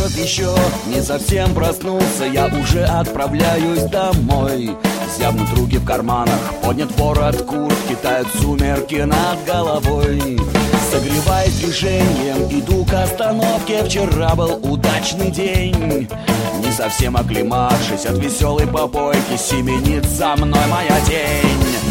город еще не совсем проснулся, я уже отправляюсь домой. Зябнут руки в карманах, поднят ворот куртки, тают сумерки над головой. Согреваясь движением, иду к остановке. Вчера был удачный день. Не совсем оклемавшись от веселой попойки, семенит за мной моя тень.